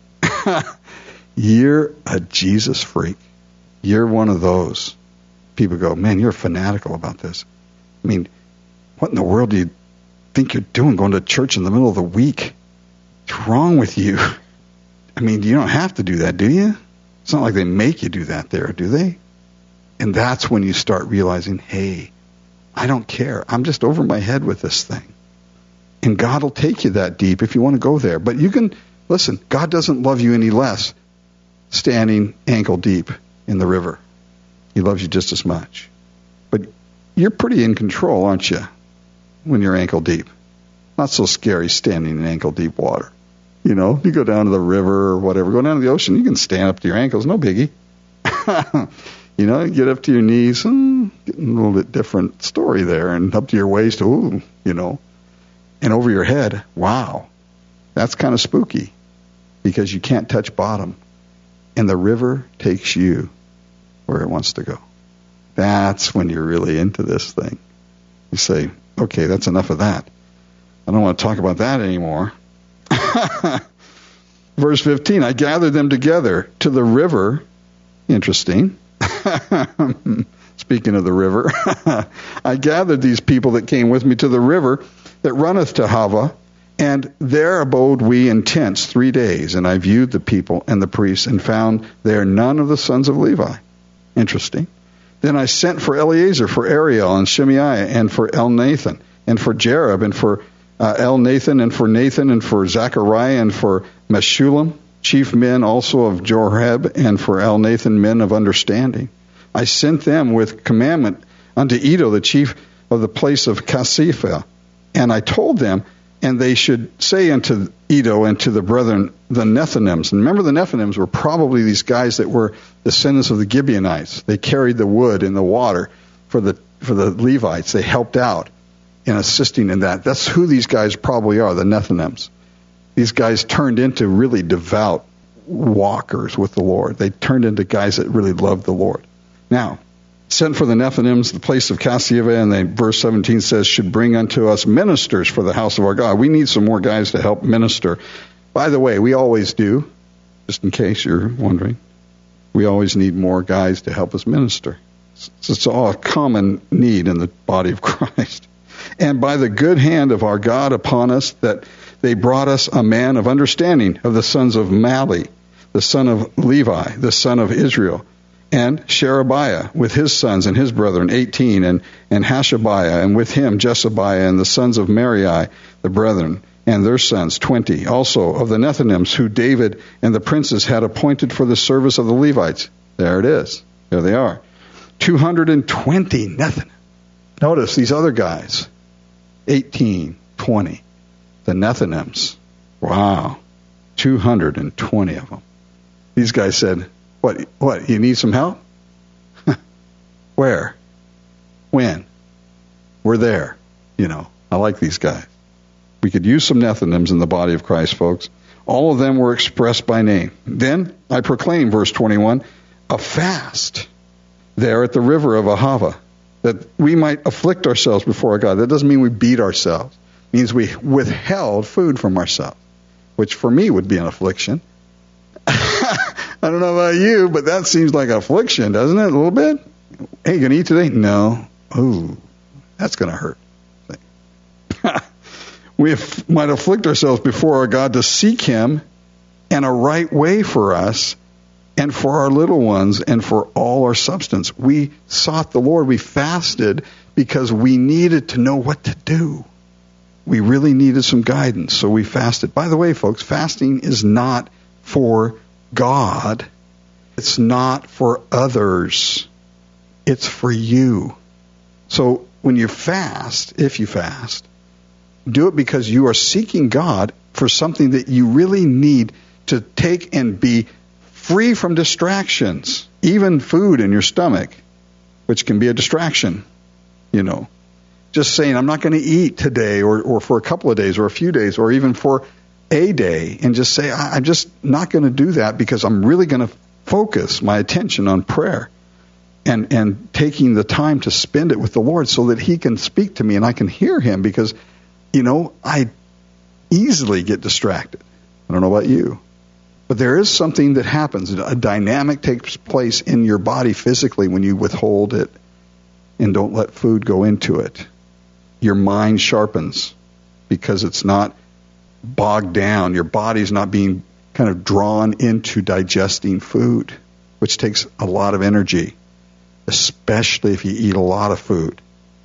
[SPEAKER 1] You're a Jesus freak. You're one of those. People go, man, you're fanatical about this. I mean, what in the world do you think you're doing going to church in the middle of the week? What's wrong with you? I mean, you don't have to do that, do you? It's not like they make you do that there, do they? And that's when you start realizing, hey, I don't care. I'm just over my head with this thing. And God will take you that deep if you want to go there. But you can, listen, God doesn't love you any less standing ankle deep in the river. He loves you just as much. But you're pretty in control, aren't you, when you're ankle deep? Not so scary standing in ankle deep water. You know, you go down to the river or whatever, go down to the ocean, you can stand up to your ankles, no biggie. You know, get up to your knees, getting a little bit different story there, and up to your waist, ooh, you know. And over your head, wow, that's kind of spooky because you can't touch bottom. And the river takes you where it wants to go. That's when you're really into this thing. You say, okay, that's enough of that. I don't want to talk about that anymore. Verse 15, I gathered them together to the river. Interesting. Speaking of the river, I gathered these people that came with me to the river that runneth to Hava, and there abode we in tents 3 days. And I viewed the people and the priests, and found there none of the sons of Levi. Interesting. Then I sent for Eleazar, for Ariel, and Shemaiah, and for Elnathan, and for Jerub, and for Elnathan, and for Nathan, and for Zechariah, and for Meshullam, chief men also of Joreb, and for Elnathan, men of understanding. I sent them with commandment unto Iddo, the chief of the place of Casiphah. And I told them, and they should say unto Iddo and to the brethren, the Nethinims. And remember, the Nethinims were probably these guys that were descendants of the Gibeonites. They carried the wood and the water for the Levites. They helped out in assisting in that. That's who these guys probably are, the Nethinims. These guys turned into really devout walkers with the Lord. They turned into guys that really loved the Lord. Now, sent for the Nethinims, the place of Casiphah, and then verse 17 says, should bring unto us ministers for the house of our God. We need some more guys to help minister. By the way, we always do, just in case you're wondering. We always need more guys to help us minister. It's all a common need in the body of Christ. And by the good hand of our God upon us, that they brought us a man of understanding of the sons of Mali, the son of Levi, the son of Israel, and Sherebiah with his sons and his brethren, 18, and Hashabiah, and with him Jeshabiah, and the sons of Merari, the brethren, and their sons, 20. Also of the Nethinims, who David and the princes had appointed for the service of the Levites. There it is. There they are. 220 Nethinims. Notice these other guys, 18, 20. The Nethinims. Wow. 220 of them. These guys said, What, you need some help? Where? When? We're there. You know, I like these guys. We could use some Nethinims in the body of Christ, folks. All of them were expressed by name. Then I proclaim, verse 21, a fast there at the river of Ahava, that we might afflict ourselves before our God. That doesn't mean we beat ourselves. It means we withheld food from ourselves, which for me would be an affliction. I don't know about you, but that seems like an affliction, doesn't it? A little bit? Hey, you going to eat today? No. Ooh, that's going to hurt. We might afflict ourselves before our God to seek Him and a right way for us and for our little ones and for all our substance. We sought the Lord. We fasted because we needed to know what to do. We really needed some guidance, so we fasted. By the way, folks, fasting is not for God. It's not for others. It's for you. So when you fast, if you fast, do it because you are seeking God for something that you really need to take and be free from distractions, even food in your stomach, which can be a distraction, Just saying, I'm not going to eat today or for a couple of days or a few days or even for a day, and just say, I'm just not going to do that because I'm really going to focus my attention on prayer and taking the time to spend it with the Lord so that He can speak to me and I can hear Him, because, I easily get distracted. I don't know about you. But there is something that happens. A dynamic takes place in your body physically when you withhold it and don't let food go into it. Your mind sharpens because it's not bogged down. Your body's not being kind of drawn into digesting food, which takes a lot of energy, especially if you eat a lot of food.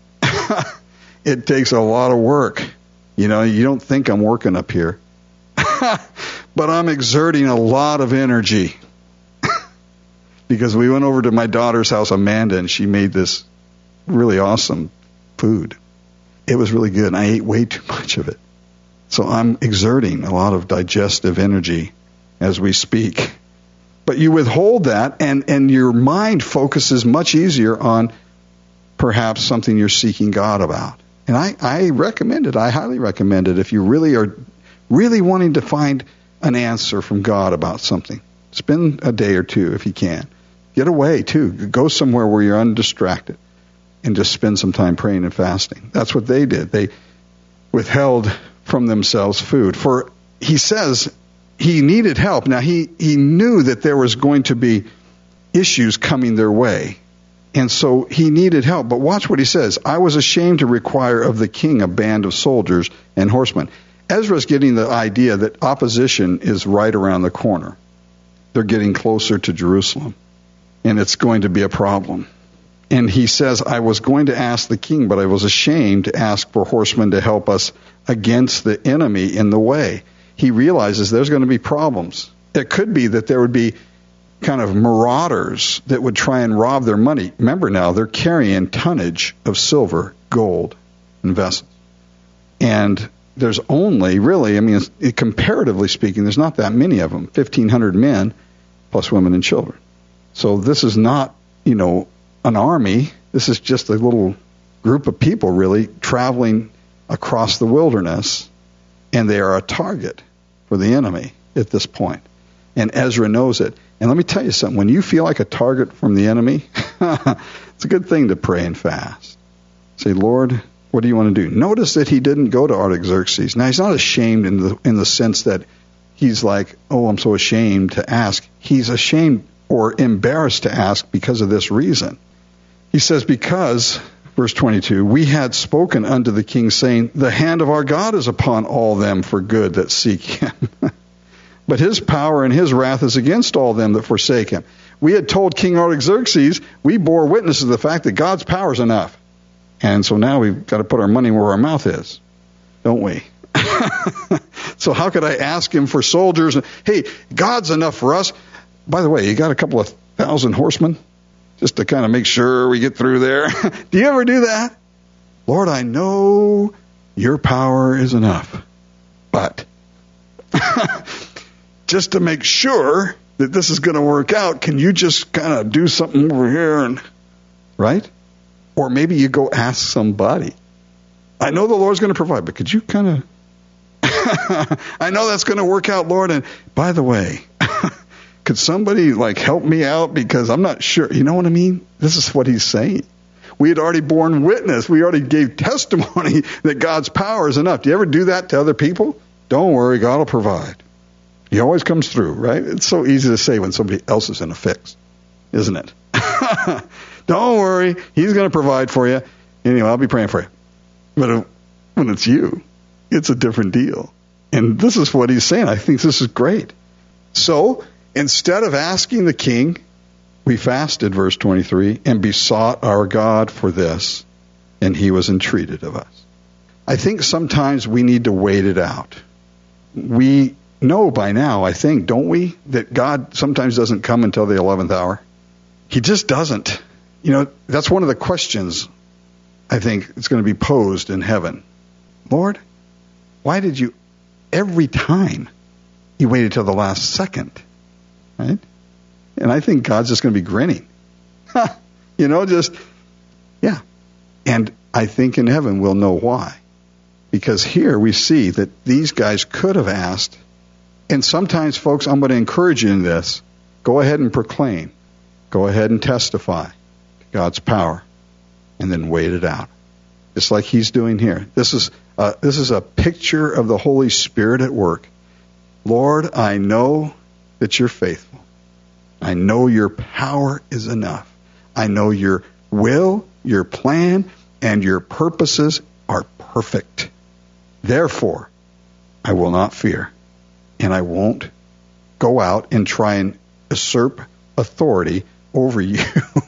[SPEAKER 1] It takes a lot of work. You don't think I'm working up here. But I'm exerting a lot of energy. Because we went over to my daughter's house, Amanda, and she made this really awesome food. It was really good, and I ate way too much of it. So I'm exerting a lot of digestive energy as we speak. But you withhold that, and your mind focuses much easier on perhaps something you're seeking God about. And I recommend it. I highly recommend it if you really are really wanting to find an answer from God about something. Spend a day or two if you can. Get away, too. Go somewhere where you're undistracted and just spend some time praying and fasting. That's what they did. They withheld from themselves food. For he says he needed help. Now, he knew that there was going to be issues coming their way. And so he needed help. But watch what he says. I was ashamed to require of the king a band of soldiers and horsemen. Ezra's getting the idea that opposition is right around the corner. They're getting closer to Jerusalem, and it's going to be a problem. And he says, I was going to ask the king, but I was ashamed to ask for horsemen to help us against the enemy in the way. He realizes there's going to be problems. It could be that there would be kind of marauders that would try and rob their money. Remember now, they're carrying tonnage of silver, gold, and vessels. And there's only really, comparatively speaking, there's not that many of them, 1,500 men plus women and children. So this is not, an army. This is just a little group of people really traveling across the wilderness, and they are a target for the enemy at this point. And Ezra knows it. And let me tell you something. When you feel like a target from the enemy, it's a good thing to pray and fast. Say, Lord, what do you want to do? Notice that he didn't go to Artaxerxes. Now, he's not ashamed in the sense that he's like, oh, I'm so ashamed to ask. He's ashamed or embarrassed to ask because of this reason. He says, because, verse 22, we had spoken unto the king, saying, the hand of our God is upon all them for good that seek him. But his power and his wrath is against all them that forsake him. We had told King Artaxerxes, we bore witness to the fact that God's power is enough. And so now we've got to put our money where our mouth is, don't we? So how could I ask him for soldiers? Hey, God's enough for us. By the way, you got a couple of 1,000 horsemen just to kind of make sure we get through there. Do you ever do that? Lord, I know your power is enough, but just to make sure that this is going to work out, can you just kind of do something over here? Right? Or maybe you go ask somebody. I know the Lord's going to provide, but could you kind of... I know that's going to work out, Lord. And by the way, could somebody help me out because I'm not sure. You know what I mean? This is what he's saying. We had already borne witness. We already gave testimony that God's power is enough. Do you ever do that to other people? Don't worry, God will provide. He always comes through, right? It's so easy to say when somebody else is in a fix, isn't it? Don't worry, he's going to provide for you. Anyway, I'll be praying for you. But when it's you, it's a different deal. And this is what he's saying. I think this is great. So Instead of asking the king, we fasted, verse 23, and besought our God for this, and he was entreated of us. I think sometimes we need to wait it out. We know by now, I think, don't we, that God sometimes doesn't come until the 11th hour? He just doesn't. That's one of the questions I think it's going to be posed in heaven. Lord, why did you, every time, you waited till the last second, right? And I think God's just going to be grinning. Yeah. And I think in heaven we'll know why. Because here we see that these guys could have asked, and sometimes, folks, I'm going to encourage you in this, go ahead and proclaim. Go ahead and testify to God's power, and then wait it out. Just like he's doing here. This is a picture of the Holy Spirit at work. Lord, I know that you're faithful. I know your power is enough. I know your will, your plan, and your purposes are perfect. Therefore, I will not fear, and I won't go out and try and usurp authority over you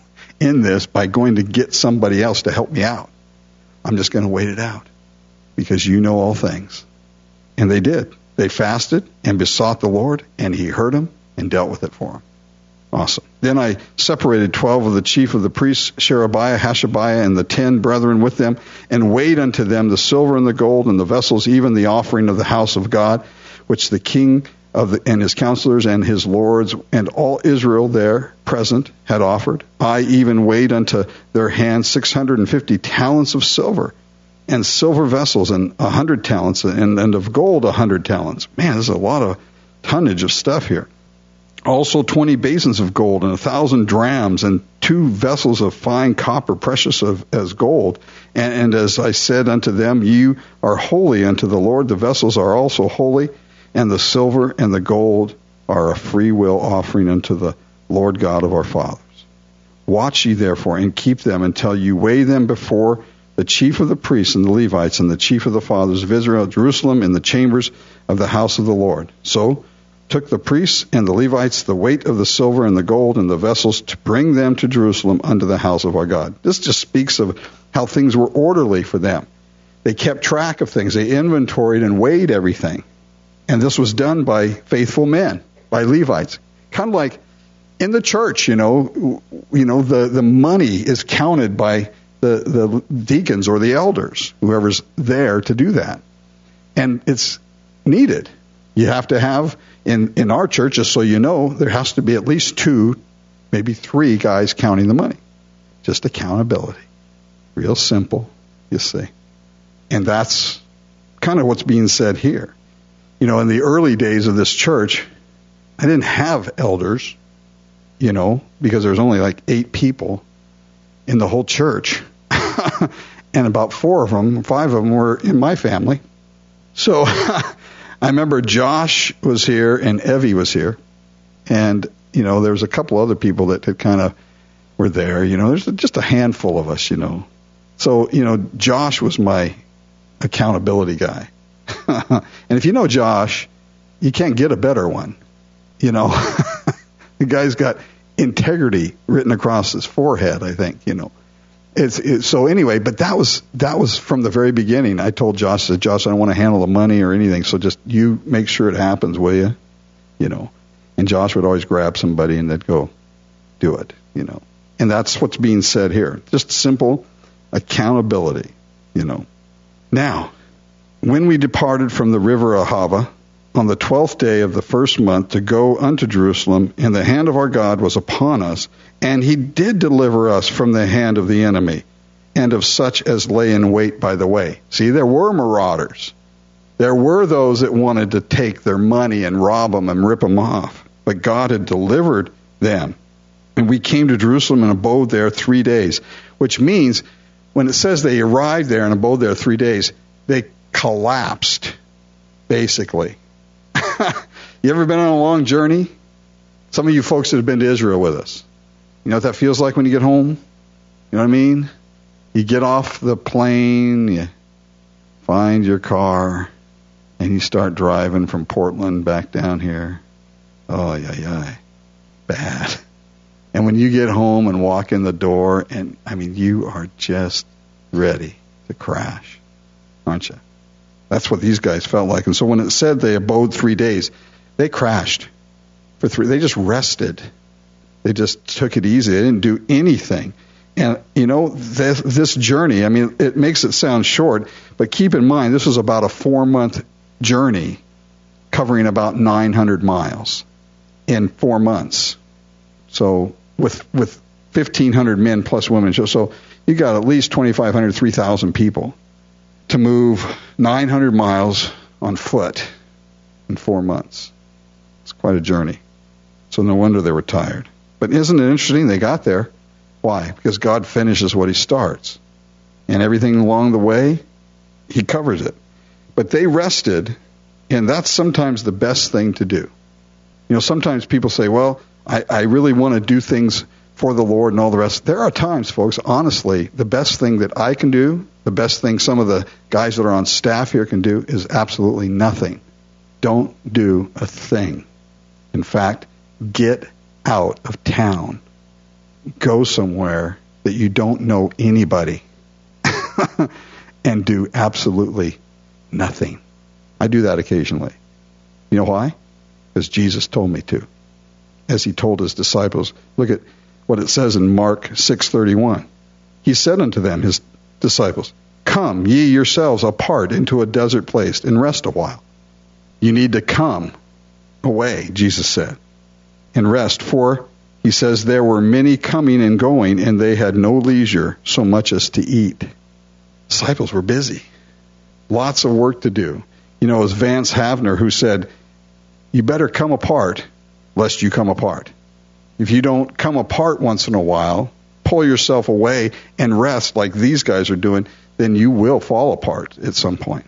[SPEAKER 1] in this by going to get somebody else to help me out. I'm just going to wait it out because you know all things. And they did. They fasted and besought the Lord, and he heard them and dealt with it for them. Awesome. Then I separated 12 of the chief of the priests, Sherebiah, Hashabiah, and the 10 brethren with them, and weighed unto them the silver and the gold and the vessels, even the offering of the house of God, which the king and his counselors and his lords and all Israel there present had offered. I even weighed unto their hands 650 talents of silver, and silver vessels, and 100 talents, and of gold 100 talents. Man, there's a lot of tonnage of stuff here. Also 20 basins of gold, and 1,000 drams, and 2 vessels of fine copper, precious as gold. And as I said unto them, you are holy unto the Lord. The vessels are also holy, and the silver and the gold are a free will offering unto the Lord God of our fathers. Watch ye therefore, and keep them until you weigh them before the chief of the priests and the Levites, and the chief of the fathers of Israel at Jerusalem, in the chambers of the house of the Lord. So took the priests and the Levites the weight of the silver and the gold and the vessels to bring them to Jerusalem unto the house of our God. This just speaks of how things were orderly for them. They kept track of things. They inventoried and weighed everything. And this was done by faithful men, by Levites. Kind of like in the church, the money is counted by the deacons or the elders, whoever's there to do that. And it's needed. You have to have, in our church, just so you know, there has to be at least 2, maybe 3 guys counting the money. Just accountability. Real simple, you see. And that's kind of what's being said here. In the early days of this church, I didn't have elders, because there was only like 8 people in the whole church. And about 5 of them were in my family. So I remember Josh was here and Evie was here. And, there was a couple other people that had kind of were there. There's just a handful of us, So, Josh was my accountability guy. And if you know Josh, you can't get a better one. The guy's got integrity written across his forehead, I think, So anyway, but that was from the very beginning. I told Josh, I don't want to handle the money or anything, so just you make sure it happens, will you? And Josh would always grab somebody and they'd go do it, And that's what's being said here. Just simple accountability, Now, when we departed from the river Ahava on the 12th day of the first month to go unto Jerusalem, and the hand of our God was upon us, and he did deliver us from the hand of the enemy, and of such as lay in wait by the way. See, there were marauders. There were those that wanted to take their money and rob them and rip them off. But God had delivered them. And we came to Jerusalem and abode there 3 days, which means when it says they arrived there and abode there 3 days, they collapsed, basically. You ever been on a long journey? Some of you folks that have been to Israel with us. You know what that feels like when you get home? You know what I mean? You get off the plane, you find your car, and you start driving from Portland back down here. Oh, yeah. Bad. And when you get home and walk in the door, and you are just ready to crash, aren't you? That's what these guys felt like. And so when it said they abode 3 days, they crashed for 3. They just rested. They just took it easy. They didn't do anything. And, this journey, it makes it sound short, but keep in mind, this was about a 4-month journey covering about 900 miles in 4 months. So with 1,500 men plus women. So you got at least 2,500, 3,000 people to move 900 miles on foot in 4 months. It's quite a journey. So no wonder they were tired. But isn't it interesting? They got there. Why? Because God finishes what he starts. And everything along the way, he covers it. But they rested, and that's sometimes the best thing to do. Sometimes people say, well, I really want to do things for the Lord and all the rest. There are times, folks, honestly, the best thing that I can do, the best thing some of the guys that are on staff here can do is absolutely nothing. Don't do a thing. In fact, get out of town. Go somewhere that you don't know anybody and do absolutely nothing. I do that occasionally. You know why? Because Jesus told me to. As he told his disciples, look at what it says in Mark 6:31. He said unto them, his disciples, come ye yourselves apart into a desert place and rest a while. You need to come away, Jesus said, and rest. For, he says, there were many coming and going, and they had no leisure so much as to eat. Disciples were busy. Lots of work to do. It was Vance Havner who said, you better come apart lest you come apart. If you don't come apart once in a while, pull yourself away and rest like these guys are doing, then you will fall apart at some point.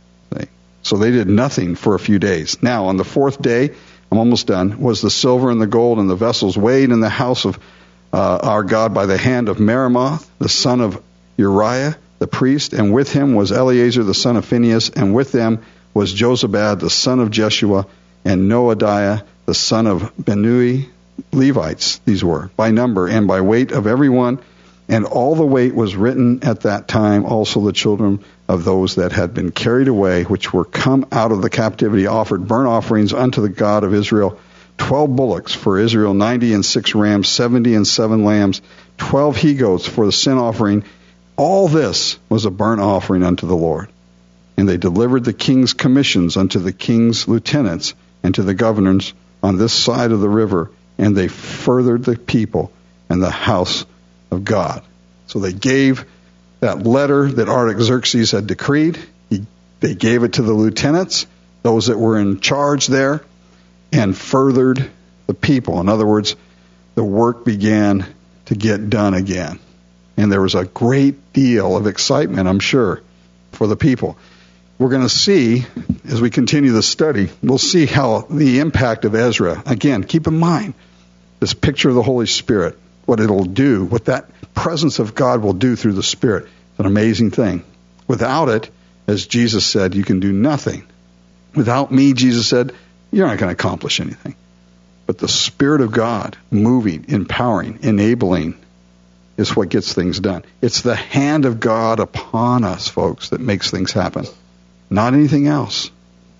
[SPEAKER 1] So they did nothing for a few days. Now, on the 4th day, I'm almost done, was the silver and the gold and the vessels weighed in the house of our God by the hand of Meremoth, the son of Uriah, the priest, and with him was Eleazar, the son of Phinehas, and with them was Jozabad, the son of Jeshua, and Noadiah, the son of Benui. Levites, these were, by number and by weight of everyone, and all the weight was written at that time. Also the children of those that had been carried away, which were come out of the captivity, offered burnt offerings unto the God of Israel, 12 bullocks for Israel, 90 and 6 rams, 70 and 7 lambs, 12 he-goats for the sin offering. All this was a burnt offering unto the Lord. And they delivered the king's commissions unto the king's lieutenants and to the governors on this side of the river, and they furthered the people and the house of God. So they gave that letter that Artaxerxes had decreed. They gave it to the lieutenants, those that were in charge there, and furthered the people. In other words, the work began to get done again. And there was a great deal of excitement, I'm sure, for the people. We're going to see, as we continue the study, we'll see how the impact of Ezra, again, keep in mind, this picture of the Holy Spirit, what it'll do, what that presence of God will do through the Spirit. It's an amazing thing. Without it, as Jesus said, you can do nothing. Without me, Jesus said, you're not going to accomplish anything. But the Spirit of God moving, empowering, enabling is what gets things done. It's the hand of God upon us, folks, that makes things happen. Not anything else.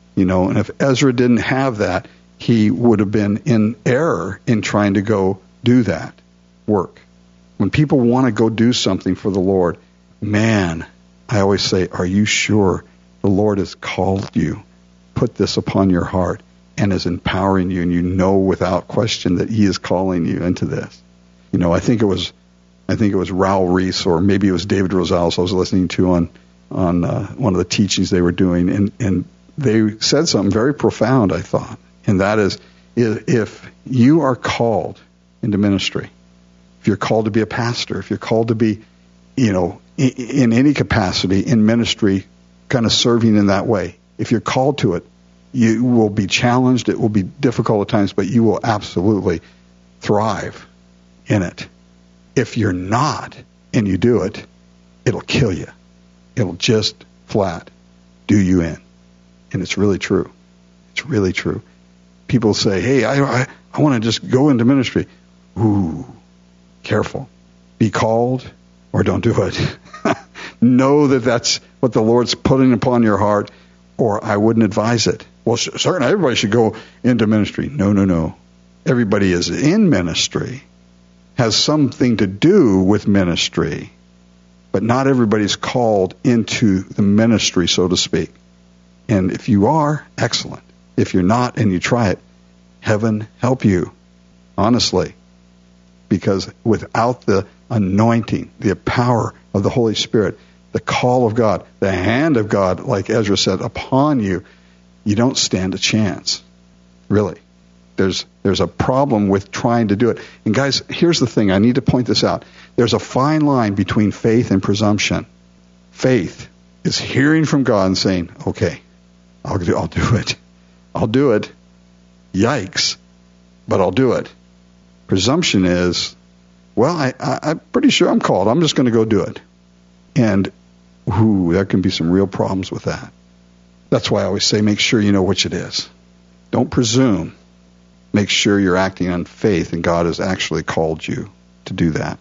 [SPEAKER 1] And if Ezra didn't have that, he would have been in error in trying to go do that work. When people want to go do something for the Lord, man, I always say, are you sure the Lord has called you, put this upon your heart, and is empowering you, and you know without question that he is calling you into this? I think it was Raul Reese, or maybe it was David Rosales I was listening to on one of the teachings they were doing, and they said something very profound, I thought. And that is, if you are called into ministry, if you're called to be a pastor, if you're called to be, in any capacity in ministry, kind of serving in that way, if you're called to it, you will be challenged. It will be difficult at times, but you will absolutely thrive in it. If you're not and you do it, it'll kill you. It'll just flat do you in. And it's really true. It's really true. people say, hey, I want to just go into ministry. Ooh, careful. Be called or don't do it. Know that that's what the Lord's putting upon your heart, or I wouldn't advise it. Well, certainly everybody should go into ministry. No. Everybody is in ministry, has something to do with ministry, but not everybody's called into the ministry, so to speak. And if you are, excellent. If you're not and you try it, heaven help you, honestly. Because without the anointing, the power of the Holy Spirit, the call of God, the hand of God, like Ezra said, upon you, you don't stand a chance. Really. There's a problem with trying to do it. And guys, here's the thing. I need to point this out. There's a fine line between faith and presumption. Faith is hearing from God and saying, okay, I'll do it. I'll do it. Yikes. But I'll do it. Presumption is, well, I'm pretty sure I'm called. I'm just going to go do it. And there can be some real problems with that. That's why I always say make sure you know which it is. Don't presume. Make sure you're acting on faith and God has actually called you to do that.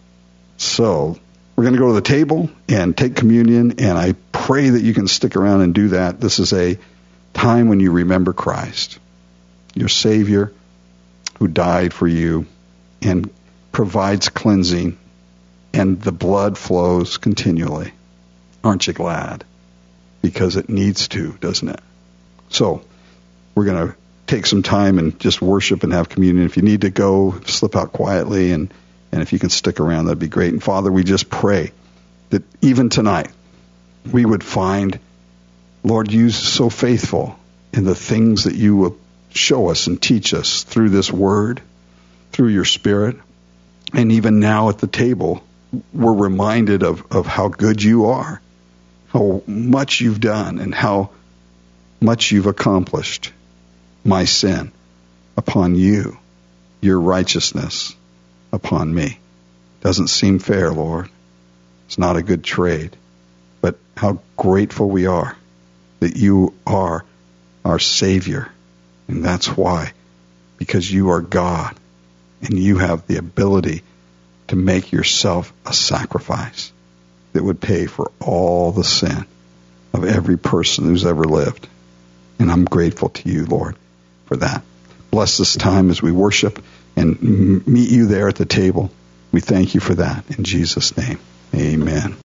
[SPEAKER 1] So we're going to go to the table and take communion, and I pray that you can stick around and do that. This is a time when you remember Christ, your Savior who died for you and provides cleansing, and the blood flows continually. Aren't you glad? Because it needs to, doesn't it? So we're going to take some time and just worship and have communion. If you need to go, slip out quietly, and if you can stick around, that'd be great. And Father, we just pray that even tonight we would find, Lord, you so faithful in the things that you will show us and teach us through this word, through your Spirit. And even now at the table, we're reminded of how good you are, how much you've done, and how much you've accomplished. My sin upon you, your righteousness upon me. Doesn't seem fair, Lord. It's not a good trade. But how grateful we are that you are our Savior. And that's why. Because you are God. And you have the ability to make yourself a sacrifice that would pay for all the sin of every person who's ever lived. And I'm grateful to you, Lord, for that. Bless this time as we worship and meet you there at the table. We thank you for that. In Jesus' name, amen.